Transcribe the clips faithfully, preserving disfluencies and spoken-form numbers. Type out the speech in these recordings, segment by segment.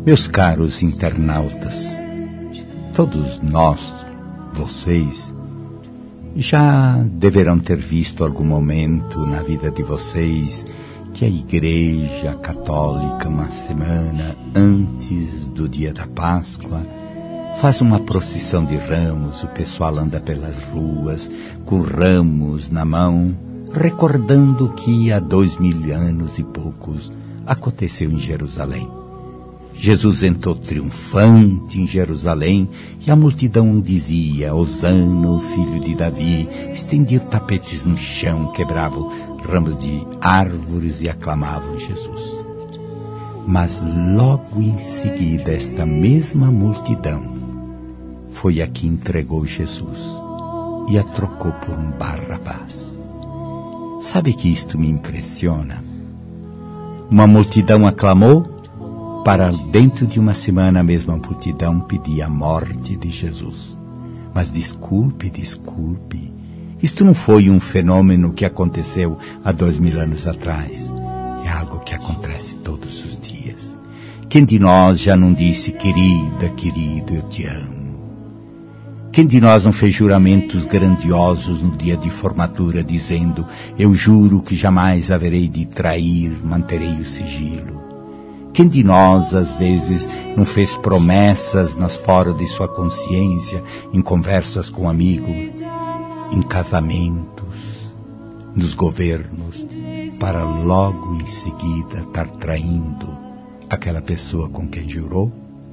Meus caros internautas, todos nós, vocês, já deverão ter visto algum momento na vida de vocês que a Igreja Católica, uma semana antes do dia da Páscoa, faz uma procissão de ramos, o pessoal anda pelas ruas com ramos na mão, recordando o que há dois mil anos e poucos aconteceu em Jerusalém. Jesus entrou triunfante em Jerusalém e a multidão dizia: Hosana, filho de Davi, estendiam tapetes no chão, quebravam ramos de árvores e aclamavam Jesus. Mas logo em seguida esta mesma multidão foi a que entregou Jesus e a trocou por um Barrabás. Sabe que isto me impressiona? Uma multidão aclamou, para dentro de uma semana a mesma multidão pedir a morte de Jesus. Mas desculpe, desculpe, isto não foi um fenômeno que aconteceu há dois mil anos atrás. É algo que acontece todos os dias. Quem de nós já não disse: querida, querido, eu te amo? Quem de nós não fez juramentos grandiosos no dia de formatura, dizendo: eu juro que jamais haverei de trair, manterei o sigilo? Quem de nós, às vezes, não fez promessas nas fora de sua consciência, em conversas com amigos, em casamentos, nos governos, para logo em seguida estar traindo aquela pessoa com quem jurou?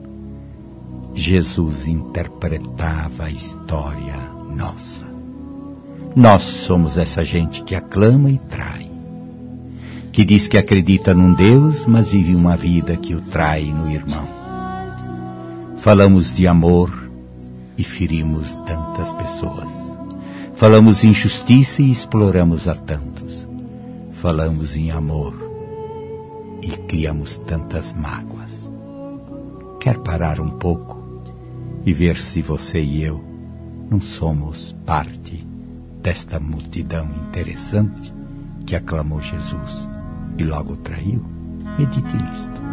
Jesus interpretava a história nossa. Nós somos essa gente que aclama e trai, que diz que acredita num Deus, mas vive uma vida que o trai no irmão. Falamos de amor e ferimos tantas pessoas. Falamos em justiça e exploramos a tantos. Falamos em amor e criamos tantas mágoas. Quer parar um pouco e ver se você e eu não somos parte desta multidão interessante que aclamou Jesus e logo traiu? Medite nisto.